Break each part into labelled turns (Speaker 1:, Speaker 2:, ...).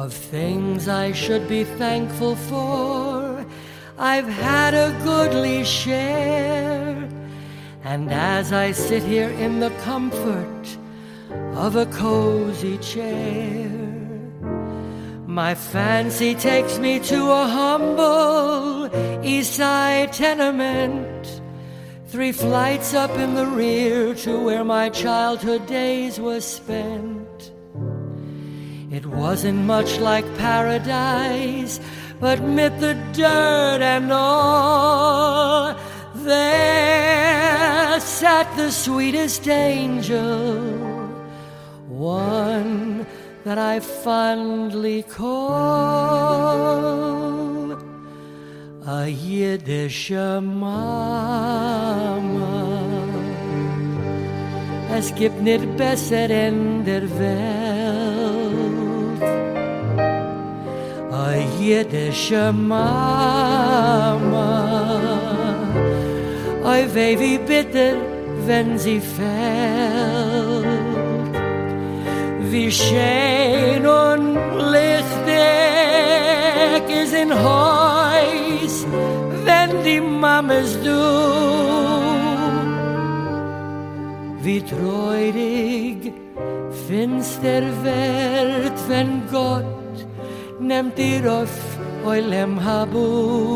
Speaker 1: Of things I should be thankful for, I've had a goodly share. And as I sit here in the comfort of a cozy chair, my fancy takes me to a humble east side tenement, 3 flights up in the rear to where my childhood days were spent. It wasn't much like paradise, but 'mid the dirt and all, there sat the sweetest angel, one that I fondly call a Yiddish Mama. Es gibt nicht besser in der Welt, a Yiddish Mama. Oi weh, wie bitter, wenn sie fällt. Wie schön und lichtig ist in Haus, wenn die Mames du. Wie treurig finster wird, wenn Gott nimmt dir auf Oilem Habu.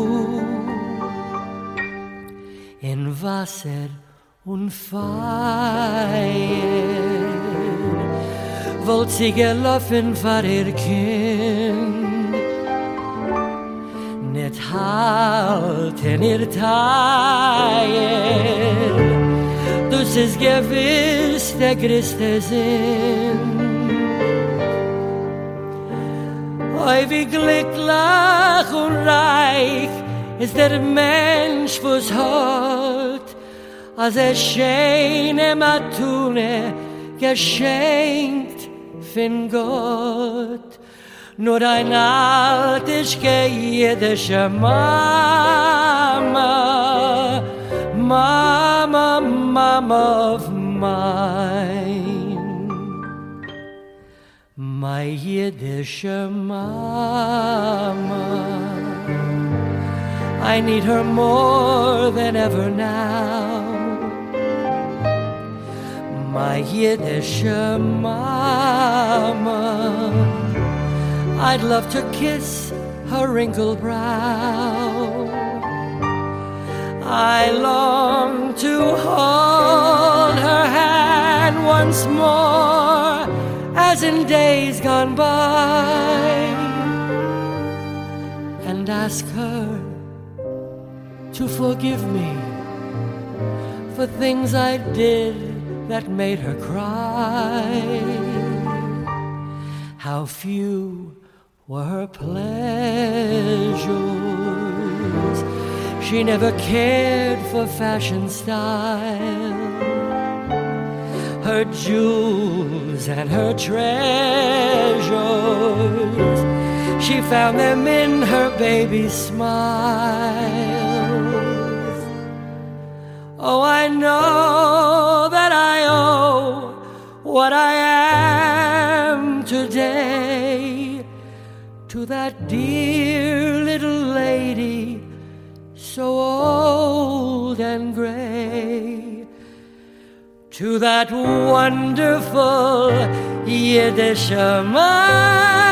Speaker 1: In Wasser und Feuer wollt sie gelaufen vor ihr Kind, nicht halten ihr Teier, das ist gewiss der größte Sinn. Oi, wie glücklich und reich ist der Mensch, was hat, als schöne Matune geschenkt von Gott. Nur ein altische jiddische Mama, Mama, Mama of mine, my Yiddish Mama. I need her more than ever now, my Yiddish Mama. I'd love to kiss her wrinkled brow. I long to hold her hand once more, as in days gone by, and ask her to forgive me for things I did that made her cry. How few were her pleasures. She never cared for fashion style. Her jewels and her treasures, she found them in her baby's smiles. Oh, I know that I owe what I am today to that dear little lady, so old and gray, to that wonderful Yiddish Mama.